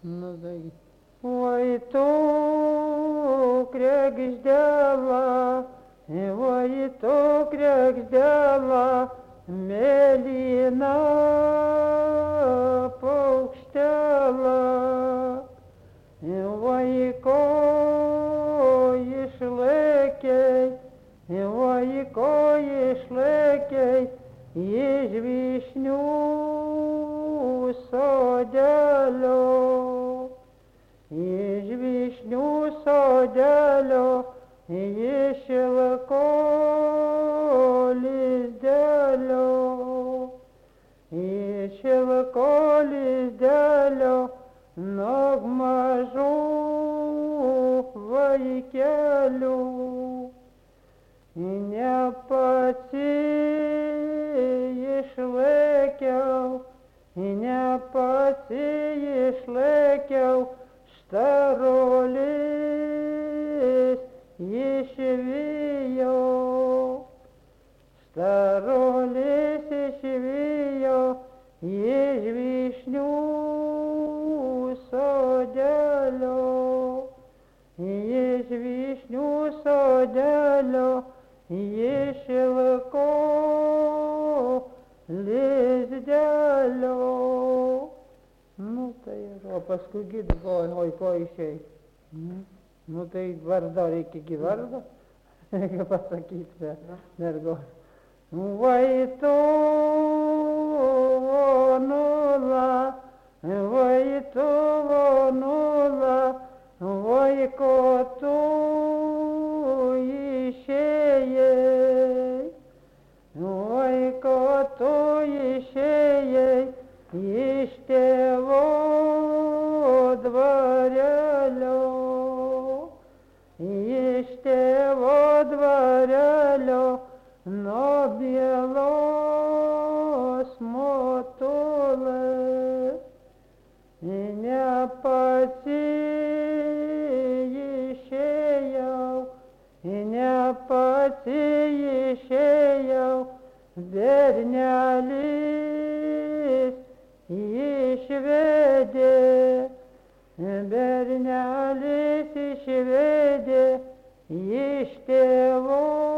Nu, tai. Oi tu, kregždela, oi tu, kregždela, mėlyna paukštela, oi ko išlaikei, oi ko išlaikei iš vyšnių sodelio. Iš vyšnių sodelio, iš šilko lizdelio, iš šilko lizdelio, nuo mažų vaikelių. Ne pats išlaikiau, ne pats išlaikiau, starolis išvijo, starolis išvijo iš vyšnių sodelio, iš vyšnių sodelio, iš šilko lizdelio. Nu tai ir, o paskui gydytojo, oi ko išei. Nu tai vardo reikia iki vardo, reikia pasakyti mergos. Vai tu vonula, vai tu vonula, vai ko tu išėjai, vai ko tu išėjai iš tėvo dvarelio, iš tėvo dvarelio, nuo bielos motulės, ne pats išėjau, ne pats išėjau, bernelis išvedė, bernelis išvedė iš tėvo